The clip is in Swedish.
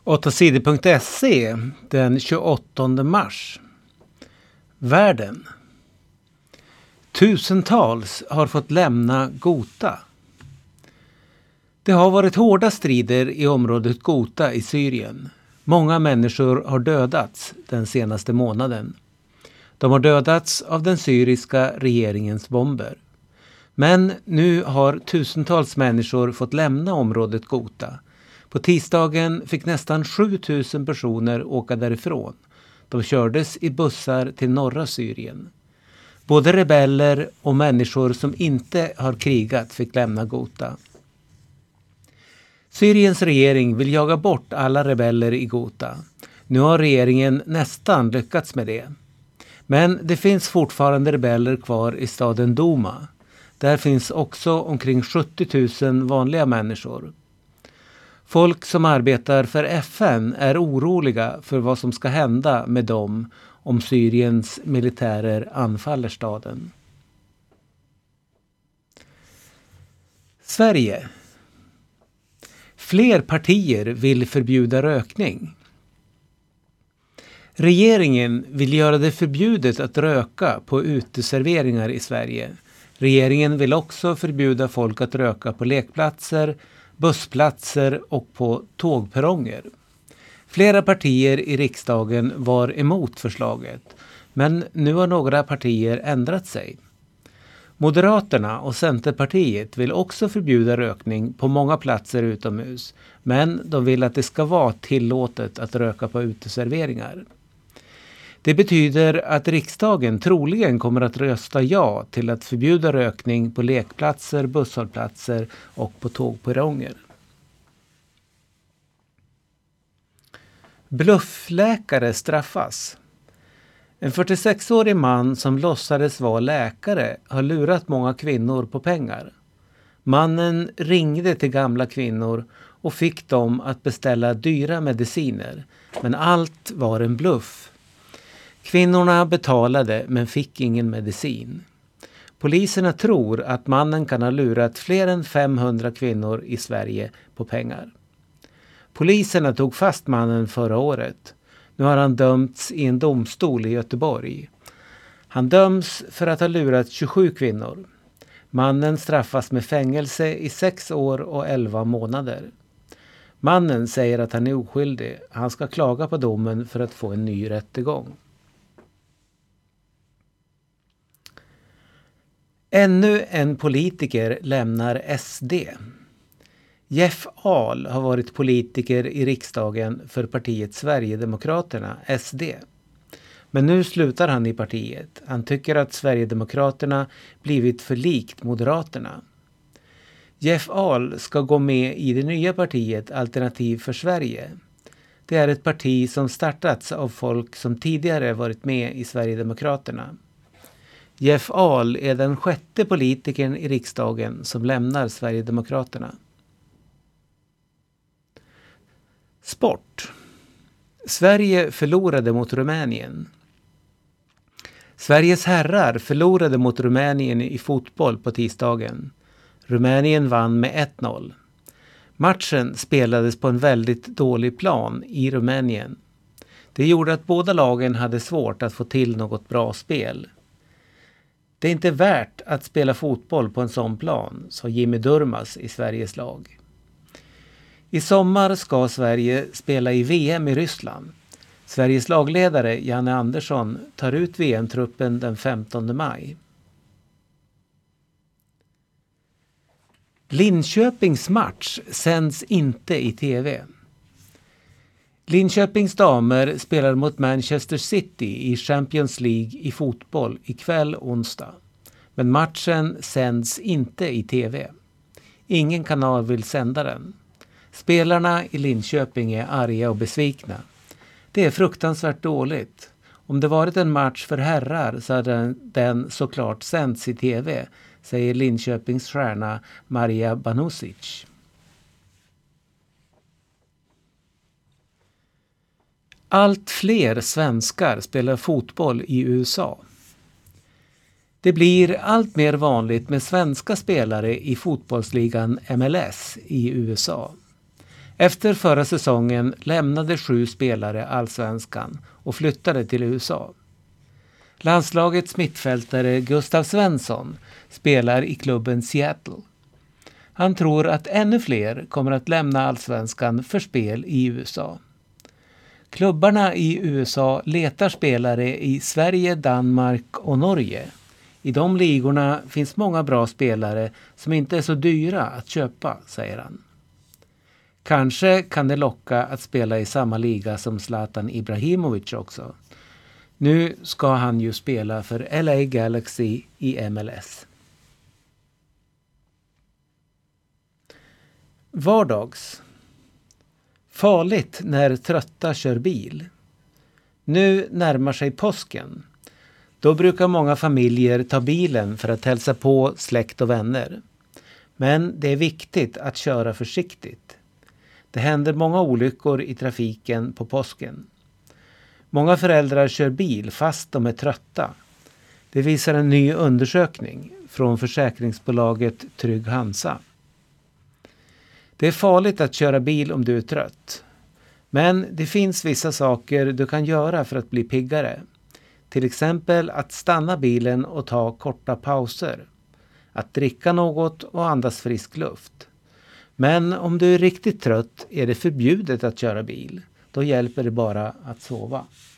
8sidor.se den 28 mars. Världen. Tusentals har fått lämna Ghouta. Det har varit hårda strider i området Ghouta i Syrien. Många människor har dödats den senaste månaden. De har dödats av den syriska regeringens bomber. Men nu har tusentals människor fått lämna området Ghouta. På tisdagen fick nästan 7000 personer åka därifrån. De kördes i bussar till norra Syrien. Både rebeller och människor som inte har krigat fick lämna Ghouta. Syriens regering vill jaga bort alla rebeller i Ghouta. Nu har regeringen nästan lyckats med det. Men det finns fortfarande rebeller kvar i staden Douma. Där finns också omkring 70 000 vanliga människor. Folk som arbetar för FN är oroliga för vad som ska hända med dem om Syriens militärer anfaller staden. Sverige. Fler partier vill förbjuda rökning. Regeringen vill göra det förbjudet att röka på uteserveringar i Sverige. Regeringen vill också förbjuda folk att röka på lekplatser, bussplatser och på tågperronger. Flera partier i riksdagen var emot förslaget, men nu har några partier ändrat sig. Moderaterna och Centerpartiet vill också förbjuda rökning på många platser utomhus, men de vill att det ska vara tillåtet att röka på uteserveringar. Det betyder att riksdagen troligen kommer att rösta ja till att förbjuda rökning på lekplatser, busshållplatser och på tågperronger. Bluffläkare straffas. En 46-årig man som låtsades vara läkare har lurat många kvinnor på pengar. Mannen ringde till gamla kvinnor och fick dem att beställa dyra mediciner, men allt var en bluff. Kvinnorna betalade men fick ingen medicin. Poliserna tror att mannen kan ha lurat fler än 500 kvinnor i Sverige på pengar. Poliserna tog fast mannen förra året. Nu har han dömts i en domstol i Göteborg. Han döms för att ha lurat 27 kvinnor. Mannen straffas med fängelse i 6 år och 11 månader. Mannen säger att han är oskyldig. Han ska klaga på domen för att få en ny rättegång. Ännu en politiker lämnar SD. Jeff Ahl har varit politiker i riksdagen för partiet Sverigedemokraterna, SD. Men nu slutar han i partiet. Han tycker att Sverigedemokraterna blivit för likt Moderaterna. Jeff Ahl ska gå med i det nya partiet Alternativ för Sverige. Det är ett parti som startats av folk som tidigare varit med i Sverigedemokraterna. Jeff Ahl är den 6:e politikern i riksdagen som lämnar Sverigedemokraterna. Sport. Sverige förlorade mot Rumänien. Sveriges herrar förlorade mot Rumänien i fotboll på tisdagen. Rumänien vann med 1-0. Matchen spelades på en väldigt dålig plan i Rumänien. Det gjorde att båda lagen hade svårt att få till något bra spel. Det är inte värt att spela fotboll på en sån plan, sa Jimmy Durmaz i Sveriges lag. I sommar ska Sverige spela i VM i Ryssland. Sveriges lagledare Janne Andersson tar ut VM-truppen den 15 maj. Linköpings match sänds inte i tv. Linköpings damer spelar mot Manchester City i Champions League i fotboll ikväll onsdag. Men matchen sänds inte i tv. Ingen kanal vill sända den. Spelarna i Linköping är arga och besvikna. Det är fruktansvärt dåligt. Om det varit en match för herrar så hade den såklart sänds i tv, säger Linköpings stjärna Maria Banusic. Allt fler svenskar spelar fotboll i USA. Det blir allt mer vanligt med svenska spelare i fotbollsligan MLS i USA. Efter förra säsongen lämnade 7 spelare allsvenskan och flyttade till USA. Landslagets mittfältare Gustav Svensson spelar i klubben Seattle. Han tror att ännu fler kommer att lämna allsvenskan för spel i USA. Klubbarna i USA letar spelare i Sverige, Danmark och Norge. I de ligorna finns många bra spelare som inte är så dyra att köpa, säger han. Kanske kan det locka att spela i samma liga som Zlatan Ibrahimovic också. Nu ska han ju spela för LA Galaxy i MLS. Vardags. Farligt när trötta kör bil. Nu närmar sig påsken. Då brukar många familjer ta bilen för att hälsa på släkt och vänner. Men det är viktigt att köra försiktigt. Det händer många olyckor i trafiken på påsken. Många föräldrar kör bil fast de är trötta. Det visar en ny undersökning från försäkringsbolaget Trygg Hansa. Det är farligt att köra bil om du är trött. Men det finns vissa saker du kan göra för att bli piggare. Till exempel att stanna bilen och ta korta pauser. Att dricka något och andas frisk luft. Men om du är riktigt trött är det förbjudet att köra bil. Då hjälper det bara att sova.